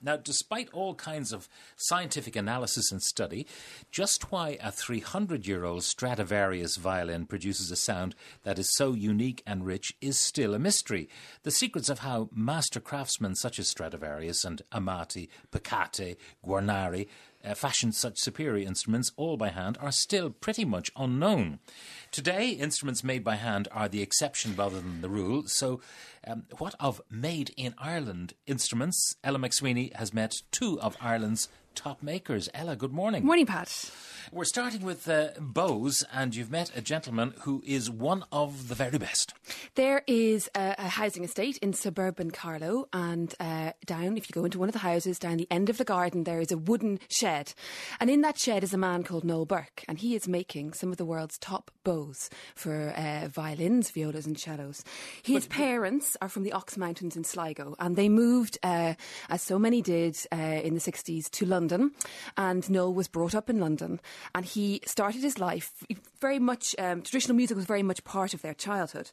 Now, despite all kinds of scientific analysis and study, just why a 300-year-old Stradivarius violin produces a sound that is so unique and rich is still a mystery. The secrets of how master craftsmen such as Stradivarius and Amati, Picate, Guarnari fashioned such superior instruments all by hand are still pretty much unknown. Today, instruments made by hand are the exception rather than the rule. So what of made-in-Ireland instruments? Ella McSweeney has met two of Ireland's top makers. Ella, good morning. Morning, Pat. We're starting with bows, and you've met a gentleman who is one of the very best. There is a housing estate in suburban Carlow, and down, if you go into one of the houses, down the end of the garden, there is a wooden shed. And in that shed is a man called Noel Burke, and he is making some of the world's top bows for violins, violas and cellos. His parents are from the Ox Mountains in Sligo, and they moved, as so many did in the 60s, to London. And Noel was brought up in London. And he started his life very much, traditional music was very much part of their childhood.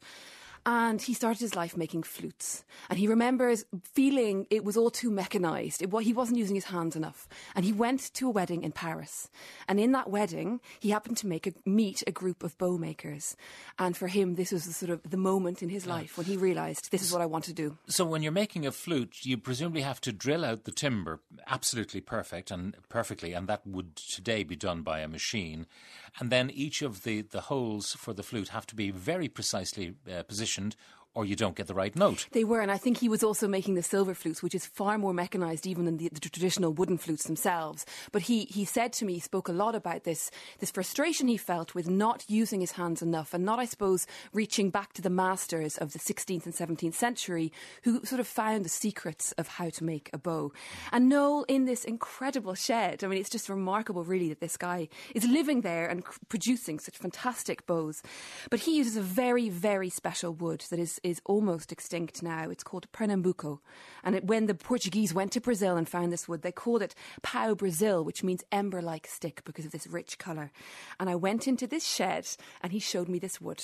And he started his life making flutes. And he remembers feeling it was all too mechanised. He wasn't using his hands enough. And he went to a wedding in Paris. And in that wedding, he happened to meet a group of bow makers. And for him, this was the moment in his life when he realised, this is what I want to do. So when you're making a flute, you presumably have to drill out the timber absolutely perfectly, and that would today be done by a machine. And then each of the holes for the flute have to be very precisely positioned, or you don't get the right note. They were, and I think he was also making the silver flutes, which is far more mechanised even than the traditional wooden flutes themselves. But he said to me, he spoke a lot about this frustration he felt with not using his hands enough and not, I suppose, reaching back to the masters of the 16th and 17th century who sort of found the secrets of how to make a bow. And Noel, in this incredible shed, I mean, it's just remarkable really that this guy is living there and producing such fantastic bows. But he uses a very, very special wood that is almost extinct now. It's called Pernambuco. And when the Portuguese went to Brazil and found this wood, they called it pau Brazil, which means ember-like stick because of this rich colour. And I went into this shed and he showed me this wood.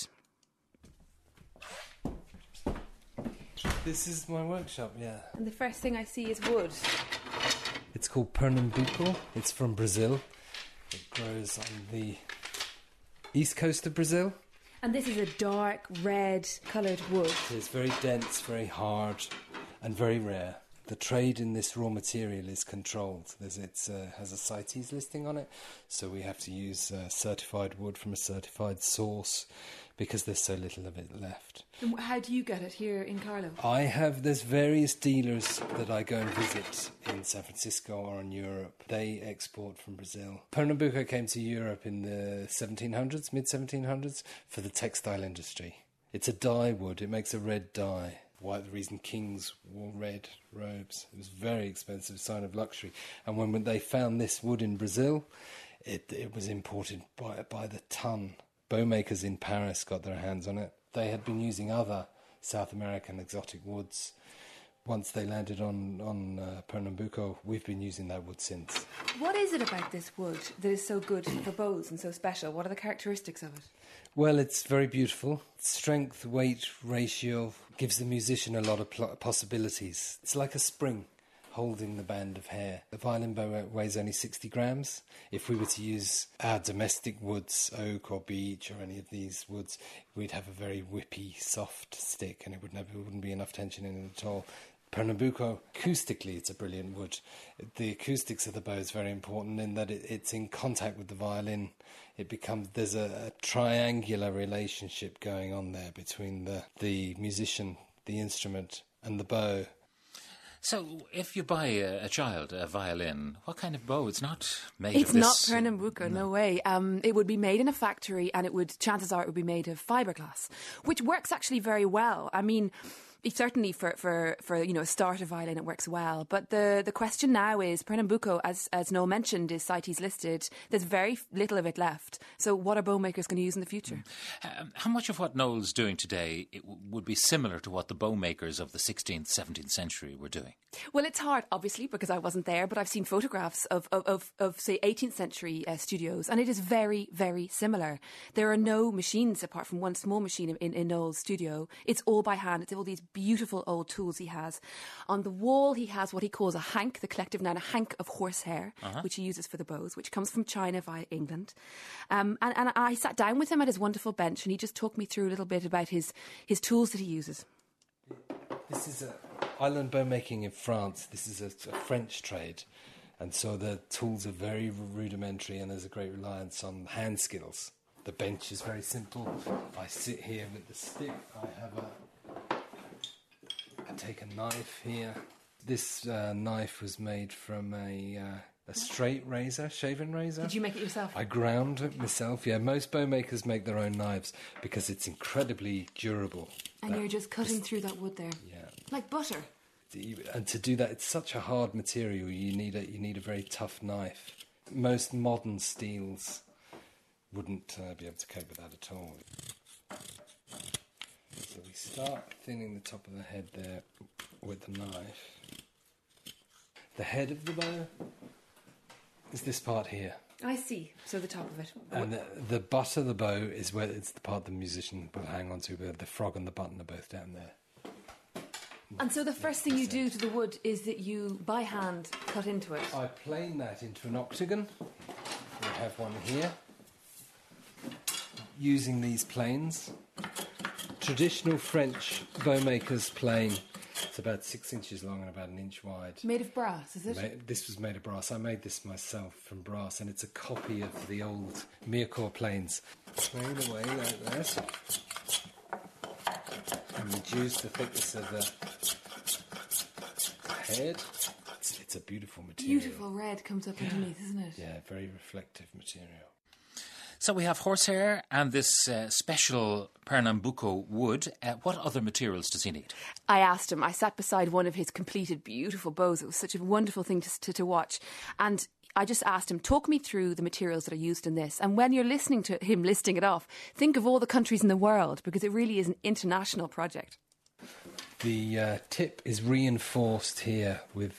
This is my workshop, yeah. And the first thing I see is wood. It's called Pernambuco. It's from Brazil. It grows on the east coast of Brazil. And this is a dark red coloured wood. It's very dense, very hard and very rare. The trade in this raw material is controlled. It has a CITES listing on it, so we have to use certified wood from a certified source because there's so little of it left. And how do you get it here in Carlow? There's various dealers that I go and visit in San Francisco or in Europe. They export from Brazil. Pernambuco came to Europe in the 1700s, mid-1700s, for the textile industry. It's a dye wood. It makes a red dye. Why the reason kings wore red robes. It was very expensive, sign of luxury. And when they found this wood in Brazil, it was imported by the ton. Bowmakers in Paris got their hands on it. They had been using other South American exotic woods. Once they landed on Pernambuco, we've been using that wood since. What is it about this wood that is so good for bows and so special? What are the characteristics of it? Well, it's very beautiful. Strength-weight ratio gives the musician a lot of possibilities. It's like a spring holding the band of hair. The violin bow weighs only 60 grams. If we were to use our domestic woods, oak or beech or any of these woods, we'd have a very whippy, soft stick and it wouldn't be enough tension in it at all. Pernambuco, acoustically, it's a brilliant wood. The acoustics of the bow is very important in that it's in contact with the violin. There's a triangular relationship going on there between the musician, the instrument, and the bow. So, if you buy a child a violin, what kind of bow? It's not made It's of this... not Pernambuco, no way. It would be made in a factory and chances are it would be made of fiberglass, which works actually very well. I mean, certainly for a starter violin, it works well. But the question now is, Pernambuco, as Noel mentioned, is CITES listed. There's very little of it left. So what are bow makers going to use in the future? How much of what Noel's doing today would be similar to what the bow makers of the 16th, 17th century were doing? Well, it's hard, obviously, because I wasn't there, but I've seen photographs of say, 18th century studios, and it is very, very similar. There are no machines apart from one small machine in Noel's studio. It's all by hand. It's all these beautiful old tools he has. On the wall, he has what he calls a hank, the collective noun, a hank of horsehair, which he uses for the bows, which comes from China via England. And I sat down with him at his wonderful bench, and he just talked me through a little bit about his tools that he uses. This is island bow making in France. This is a French trade. And so the tools are very rudimentary, and there's a great reliance on hand skills. The bench is very simple. I sit here with the stick. I take a knife here. This knife was made from a straight razor, shaven razor. Did you make it yourself? I ground it myself, yeah. Most bow makers make their own knives because it's incredibly durable. And you're just cutting through that wood there. Yeah. Like butter. And to do that, it's such a hard material. You need a very tough knife. Most modern steels wouldn't be able to cope with that at all. So we start thinning the top of the head there with the knife. The head of the bow is this part here. I see. So the top of it. And the butt of the bow is where it's the part the musician will hang on to, where the frog and the button are both down there. And so the first thing you do to the wood is that you, by hand, cut into it. I plane that into an octagon. We have one here. Using these planes. Traditional French bowmaker's plane. It's about 6 inches long and about 1 inch wide. Made of brass, is it? This was made of brass. I made this myself from brass, and it's a copy of the old Mirecourt planes. Plane away like that. And reduce the thickness of the head. It's a beautiful material. Beautiful red comes up underneath, isn't it? Yeah, very reflective material. So we have horsehair and this special Pernambuco wood. What other materials does he need? I asked him. I sat beside one of his completed beautiful bows. It was such a wonderful thing to watch. And I just asked him, talk me through the materials that are used in this. And when you're listening to him listing it off, think of all the countries in the world, because it really is an international project. The tip is reinforced here with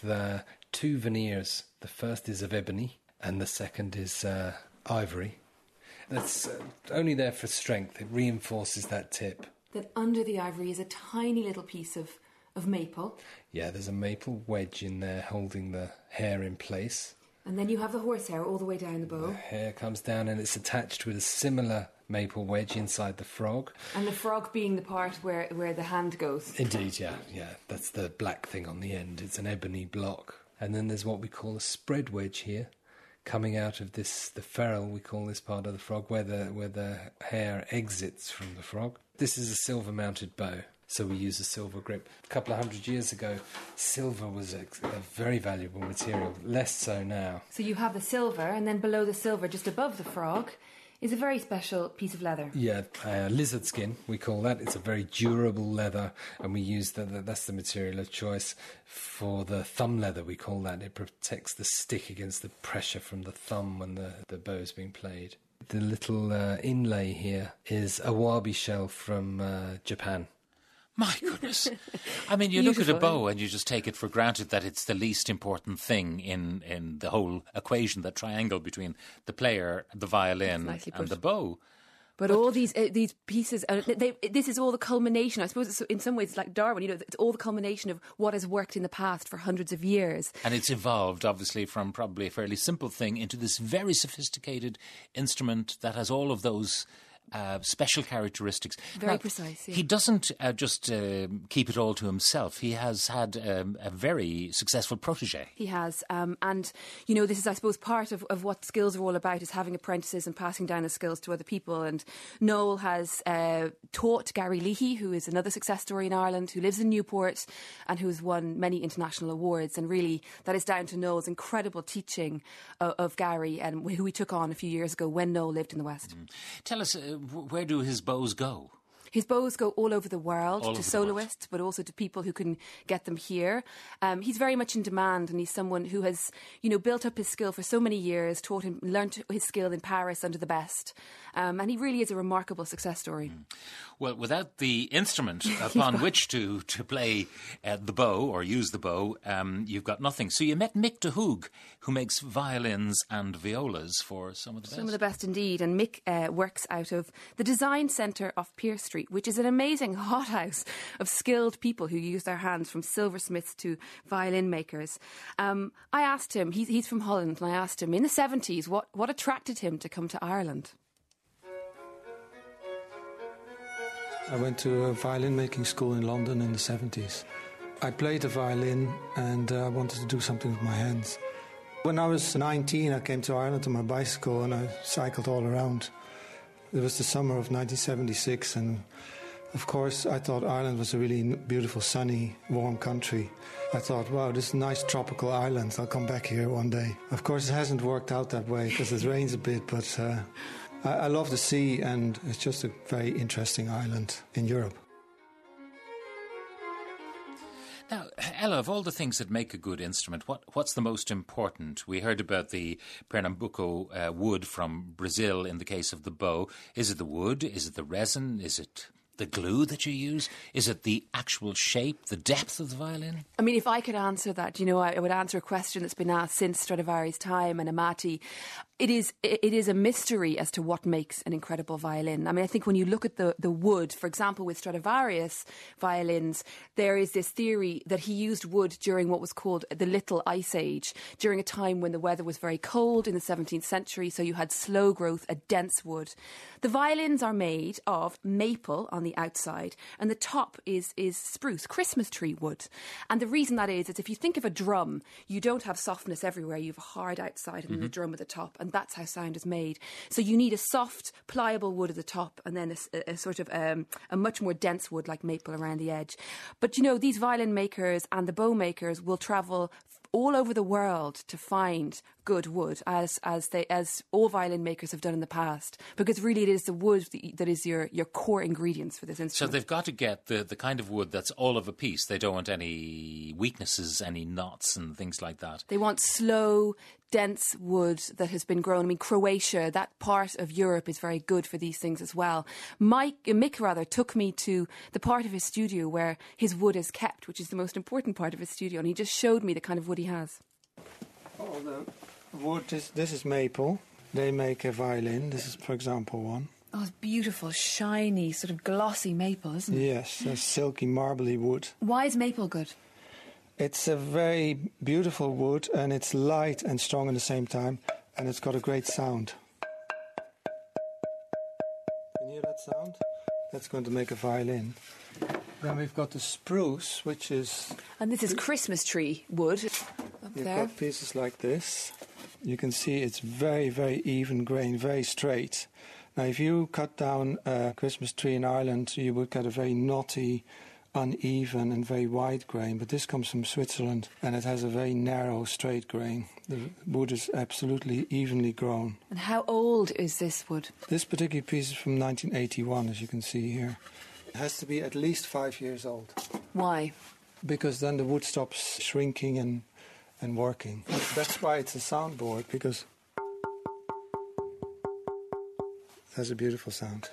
2 veneers. The first is of ebony and the second is ivory. That's only there for strength. It reinforces that tip. Then under the ivory is a tiny little piece of maple. Yeah, there's a maple wedge in there holding the hair in place. And then you have the horsehair all the way down the bow. The hair comes down and it's attached with a similar maple wedge inside the frog. And the frog being the part where the hand goes. Indeed, yeah. That's the black thing on the end. It's an ebony block. And then there's what we call a spread wedge here. Coming out of this, the ferrule, we call this part of the frog, where the hair exits from the frog. This is a silver-mounted bow, so we use a silver grip. A couple of 100 years ago, silver was a very valuable material, less so now. So you have the silver, and then below the silver, just above the frog, is a very special piece of leather. Yeah, lizard skin, we call that. It's a very durable leather, and we use that's the material of choice for the thumb leather, we call that. It protects the stick against the pressure from the thumb when the bow is being played. The little inlay here is a wabi shell from Japan. My goodness. I mean, you look at a bow and you just take it for granted that it's the least important thing in the whole equation, that triangle between the player, the violin and the bow. But all these pieces, this is all the culmination. I suppose in some ways it's like Darwin, it's all the culmination of what has worked in the past for hundreds of years. And it's evolved, obviously, from probably a fairly simple thing into this very sophisticated instrument that has all of those special characteristics. Very precise, yeah. He doesn't just keep it all to himself. He has had a very successful protege. He has. And, this is, I suppose, part of what skills are all about, is having apprentices and passing down the skills to other people. And Noel has taught Gary Leahy, who is another success story in Ireland, who lives in Newport and who has won many international awards. And really, that is down to Noel's incredible teaching of Gary, and who he took on a few years ago when Noel lived in the West. Tell us, where do his bows go? His bows go all over the world, to soloists, but also to people who can get them here. He's very much in demand, and he's someone who has, built up his skill for so many years, learnt his skill in Paris under the best. And he really is a remarkable success story. Well, without the instrument upon which to play the bow or use the bow, you've got nothing. So you met Mick de Hoog, who makes violins and violas for some of the best. Some of the best indeed. And Mick works out of the Design Centre off Pearse Street Street, which is an amazing hothouse of skilled people who use their hands, from silversmiths to violin makers. I asked him, he's from Holland, and I asked him in the 70s what attracted him to come to Ireland. I went to a violin making school in London in the 70s. I played the violin and I wanted to do something with my hands. When I was 19, I came to Ireland on my bicycle and I cycled all around. It was the summer of 1976, and of course I thought Ireland was a really beautiful, sunny, warm country. I thought, wow, this is a nice tropical island. I'll come back here one day. Of course, it hasn't worked out that way because it rains a bit, but I love the sea, and it's just a very interesting island in Europe. Now, Ella, of all the things that make a good instrument, what's the most important? We heard about the Pernambuco wood from Brazil in the case of the bow. Is it the wood? Is it the resin? Is it the glue that you use? Is it the actual shape, the depth of the violin? I mean, if I could answer that, I would answer a question that's been asked since Stradivari's time and Amati. It is a mystery as to what makes an incredible violin. I mean, I think when you look at the wood, for example, with Stradivarius violins, there is this theory that he used wood during what was called the Little Ice Age, during a time when the weather was very cold in the 17th century, so you had slow growth, a dense wood. The violins are made of maple on the outside, and the top is spruce, Christmas tree wood. And the reason that is if you think of a drum, you don't have softness everywhere. You have a hard outside and then the drum at the top, and that's how sound is made. So you need a soft, pliable wood at the top, and then a sort of a much more dense wood like maple around the edge. But these violin makers and the bow makers will travel all over the world to find good wood, as all violin makers have done in the past, because really it is the wood that is your core ingredients for this instrument. So they've got to get the kind of wood that's all of a piece. They don't want any weaknesses, any knots and things like that. They want slow, dense wood that has been grown. I mean, Croatia, that part of Europe, is very good for these things as well. Mick took me to the part of his studio where his wood is kept, which is the most important part of his studio, and he just showed me the kind of wood he has. Oh, the wood, this is maple. They make a violin. This is, for example, one. Oh, it's beautiful, shiny, sort of glossy maple, isn't it? Yes, a silky, marbly wood. Why is maple good? It's a very beautiful wood, and it's light and strong at the same time, and it's got a great sound. Can you hear that sound? That's going to make a violin. Then we've got the spruce, which is... And this is Christmas tree wood. You've got pieces like this. You can see it's very, very even grain, very straight. Now, if you cut down a Christmas tree in Ireland, you would get a very knotty, uneven and very wide grain, but this comes from Switzerland and it has a very narrow, straight grain. The wood is absolutely evenly grown. And how old is this wood? This particular piece is from 1981, as you can see here. It has to be at least 5 years old. Why? Because then the wood stops shrinking and working. That's why it's a soundboard, because it has a beautiful sound.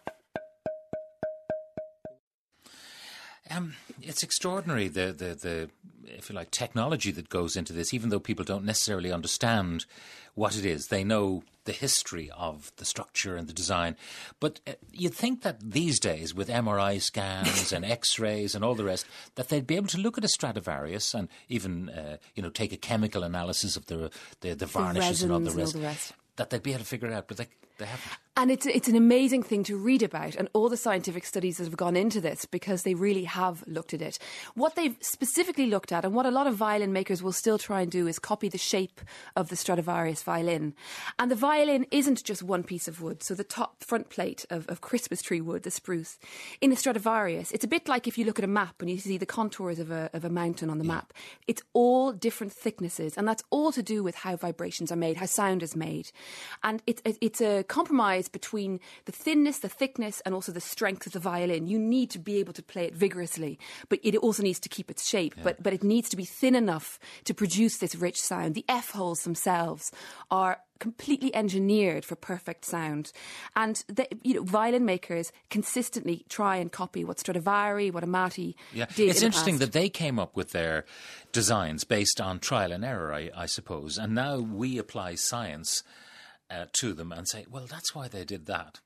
It's extraordinary, the if you like, technology that goes into this, even though people don't necessarily understand what it is. They know the history of the structure and the design. But you'd think that these days, with MRI scans and X-rays and all the rest, that they'd be able to look at a Stradivarius and even, take a chemical analysis of the varnishes and all the rest. That they'd be able to figure it out, but they haven't. And it's an amazing thing to read about, and all the scientific studies that have gone into this, because they really have looked at it. What they've specifically looked at, and what a lot of violin makers will still try and do, is copy the shape of the Stradivarius violin. And the violin isn't just one piece of wood. So the top front plate of Christmas tree wood, the spruce, in a Stradivarius, it's a bit like if you look at a map and you see the contours of a mountain on the map. It's all different thicknesses, and that's all to do with how vibrations are made, how sound is made. And it's a compromise between the thinness, the thickness, and also the strength of the violin. You need to be able to play it vigorously, but it also needs to keep its shape. Yeah. But it needs to be thin enough to produce this rich sound. The F-holes themselves are completely engineered for perfect sound. And violin makers consistently try and copy what Stradivari, what Amati did. It's interesting that they came up with their designs based on trial and error, I suppose. And now we apply science to them and say, well, that's why they did that.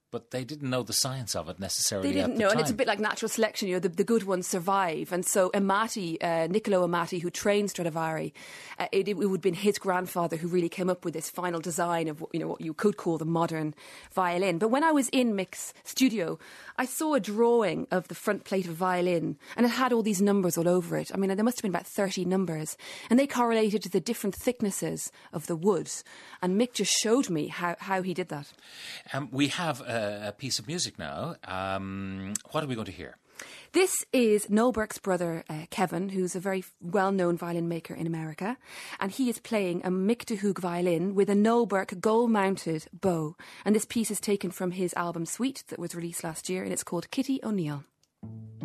but they didn't know the science of it necessarily. They didn't at the know, time. and it's a bit like natural selection. You know, the good ones survive, and so Amati, Niccolo Amati, who trained Stradivari, it would have been his grandfather who really came up with this final design of what you could call the modern violin. But when I was in Mick's studio, I saw a drawing of the front plate of a violin, and it had all these numbers all over it. I mean, there must have been about 30 numbers, and they correlated to the different thicknesses of the wood. And Mick just showed me how he did that. We have a piece of music now. What are we going to hear? This is Noel Burke's brother, Kevin, who's a very well-known violin maker in America. And he is playing a Mick de Hoog violin with a Noel Burke gold-mounted bow. And this piece is taken from his album Suite that was released last year, and it's called Kitty O'Neill.